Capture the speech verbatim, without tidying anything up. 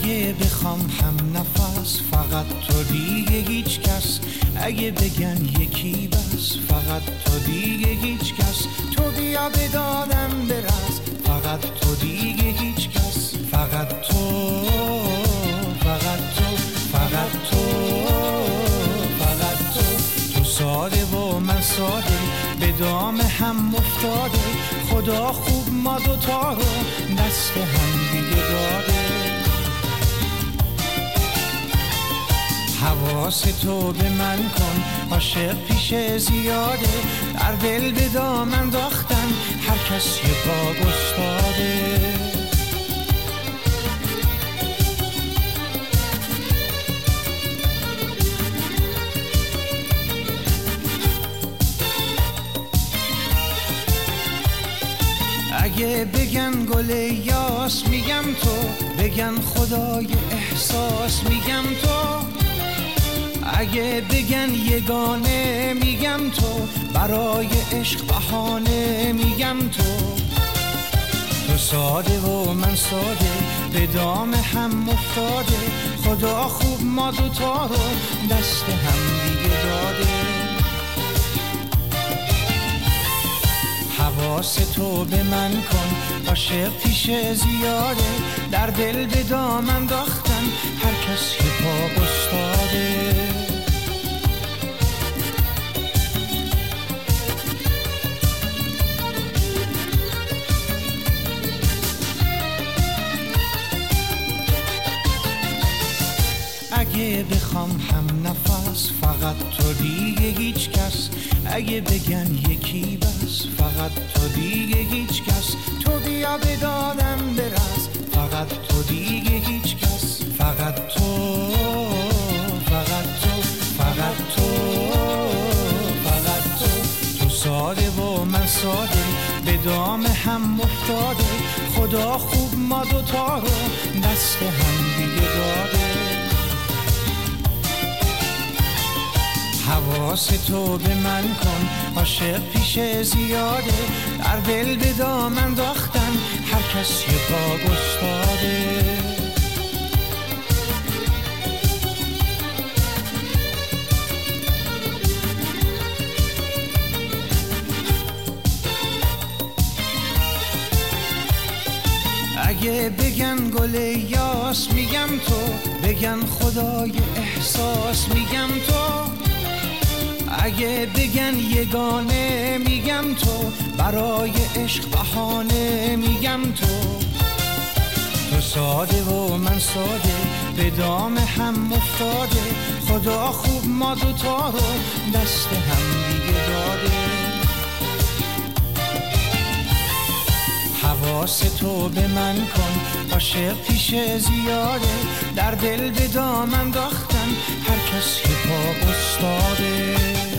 اگه بخوام هم نفس فقط تو دیگه هیچ کس، اگه بگن یکی بس فقط تو دیگه هیچ کس، تو بیا به دادم برس فقط تو دیگه هیچ کس، فقط تو فقط تو فقط تو فقط تو، تو ساده و من ساده به دام هم افتاده، خدا خوب ما دوتا رو دست هم دیگه داده. حواس تو به من کن عاشق پیش زیاده، در دل به دام انداختن هر کس یه پا گستاده. اگه بگن گل یاس میگم تو، بگن خدای احساس میگم تو، اگه بگن یگانه میگم تو، برای عشق بهانه میگم تو، تو ساده و من ساده به دام هم افتاده، خدا خوب ما دوتا رو دست هم دیگه داده. حواس تو به من کن عاشق پیش زیاده، در دل به دام انداختن هر کس یه پا گستاده. اگه بخوام هم نفس فقط تو دیگه هیچ کس، اگه بگن یکی بس فقط تو دیگه هیچ کس، تو بیا به دادم برس فقط تو دیگه هیچ کس، فقط تو فقط تو فقط تو فقط تو، تو ساده و من ساده به دام هم افتاده، خدا خوب ما دوتا رو دست هم دیگه داده. حواس تو به من کن عاشق پیش زیاده، در دل به دام انداختن هر کس یه پا گستاده. اگه بگن گل یاس میگم تو، بگن خدای احساس میگم تو، اگه بگن یگانه میگم تو، برای عشق بهانه میگم تو، تو ساده و من ساده به دام هم افتاده، خدا خوب ما دوتا رو دست هم دیگه داده. حواس تو به من کن عاشق پیش زیاده، در دل به دام انداختن هر کس یه پا گستاده.